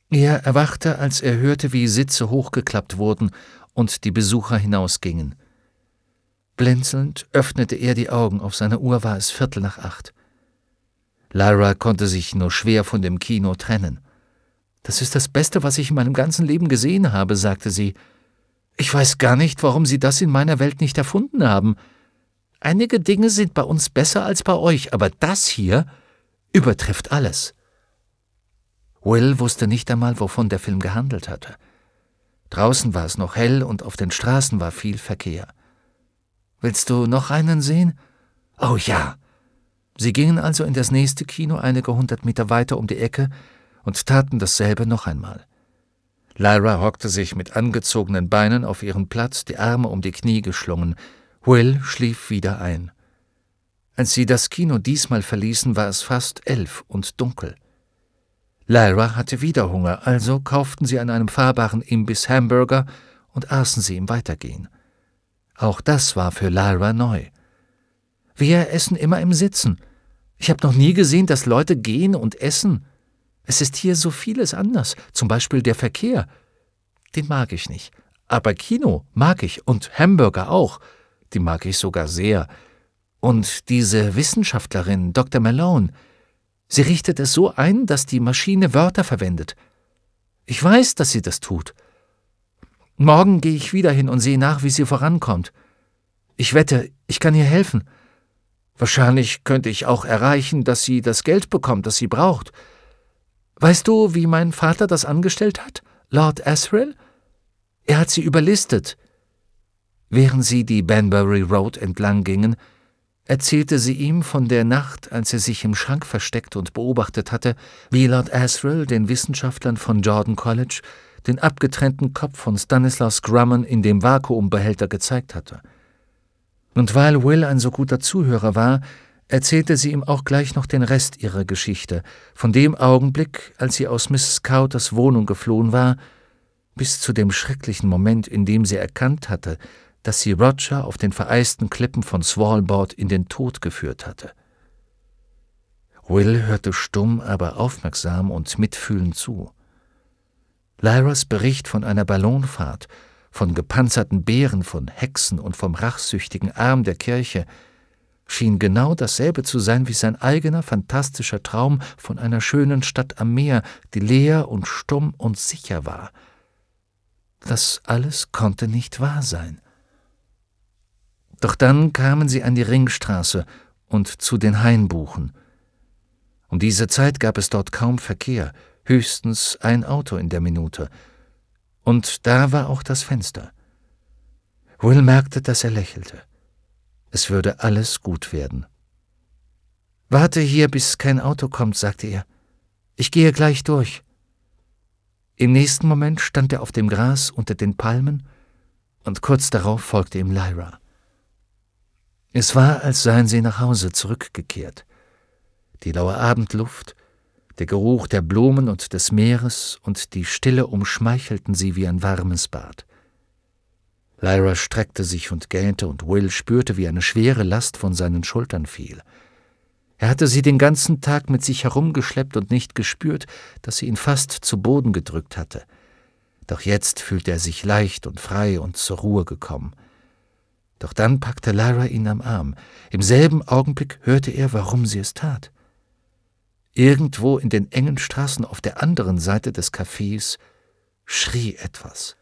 Er erwachte, als er hörte, wie Sitze hochgeklappt wurden und die Besucher hinausgingen. Blinzelnd öffnete er die Augen, auf seiner Uhr war es 7:45. Lyra konnte sich nur schwer von dem Kino trennen. »Das ist das Beste, was ich in meinem ganzen Leben gesehen habe«, sagte sie. »Ich weiß gar nicht, warum Sie das in meiner Welt nicht erfunden haben. Einige Dinge sind bei uns besser als bei euch, aber das hier übertrifft alles.« Will wusste nicht einmal, wovon der Film gehandelt hatte. Draußen war es noch hell und auf den Straßen war viel Verkehr. »Willst du noch einen sehen?« »Oh ja!« Sie gingen also in das nächste Kino einige 100 Meter weiter um die Ecke und taten dasselbe noch einmal. Lyra hockte sich mit angezogenen Beinen auf ihren Platz, die Arme um die Knie geschlungen. Will schlief wieder ein. Als sie das Kino diesmal verließen, war es fast 11 und dunkel. Lyra hatte wieder Hunger, also kauften sie an einem fahrbaren Imbiss Hamburger und aßen sie im Weitergehen. Auch das war für Lyra neu. »Wir essen immer im Sitzen. Ich habe noch nie gesehen, dass Leute gehen und essen. Es ist hier so vieles anders, zum Beispiel der Verkehr. Den mag ich nicht. Aber Kino mag ich und Hamburger auch. Die mag ich sogar sehr. Und diese Wissenschaftlerin, Dr. Malone, sie richtet es so ein, dass die Maschine Wörter verwendet. Ich weiß, dass sie das tut. Morgen gehe ich wieder hin und sehe nach, wie sie vorankommt. Ich wette, ich kann ihr helfen. Wahrscheinlich könnte ich auch erreichen, dass sie das Geld bekommt, das sie braucht. Weißt du, wie mein Vater das angestellt hat, Lord Asriel? Er hat sie überlistet.« Während sie die Banbury Road entlang gingen, erzählte sie ihm von der Nacht, als er sich im Schrank versteckt und beobachtet hatte, wie Lord Asriel den Wissenschaftlern von Jordan College den abgetrennten Kopf von Stanislaus Grumman in dem Vakuumbehälter gezeigt hatte. Und weil Will ein so guter Zuhörer war, erzählte sie ihm auch gleich noch den Rest ihrer Geschichte, von dem Augenblick, als sie aus Mrs. Cowters Wohnung geflohen war, bis zu dem schrecklichen Moment, in dem sie erkannt hatte, dass sie Roger auf den vereisten Klippen von Svalbard in den Tod geführt hatte. Will hörte stumm, aber aufmerksam und mitfühlend zu. Lyras Bericht von einer Ballonfahrt, von gepanzerten Bären, von Hexen und vom rachsüchtigen Arm der Kirche schien genau dasselbe zu sein wie sein eigener fantastischer Traum von einer schönen Stadt am Meer, die leer und stumm und sicher war. Das alles konnte nicht wahr sein. Doch dann kamen sie an die Ringstraße und zu den Hainbuchen. Um diese Zeit gab es dort kaum Verkehr, höchstens ein Auto in der Minute. Und da war auch das Fenster. Will merkte, dass er lächelte. Es würde alles gut werden. »Warte hier, bis kein Auto kommt«, sagte er. »Ich gehe gleich durch.« Im nächsten Moment stand er auf dem Gras unter den Palmen und kurz darauf folgte ihm Lyra. Es war, als seien sie nach Hause zurückgekehrt. Die laue Abendluft, der Geruch der Blumen und des Meeres und die Stille umschmeichelten sie wie ein warmes Bad. Lyra streckte sich und gähnte, und Will spürte, wie eine schwere Last von seinen Schultern fiel. Er hatte sie den ganzen Tag mit sich herumgeschleppt und nicht gespürt, dass sie ihn fast zu Boden gedrückt hatte. Doch jetzt fühlte er sich leicht und frei und zur Ruhe gekommen. Doch dann packte Lyra ihn am Arm. Im selben Augenblick hörte er, warum sie es tat. Irgendwo in den engen Straßen auf der anderen Seite des Cafés schrie etwas.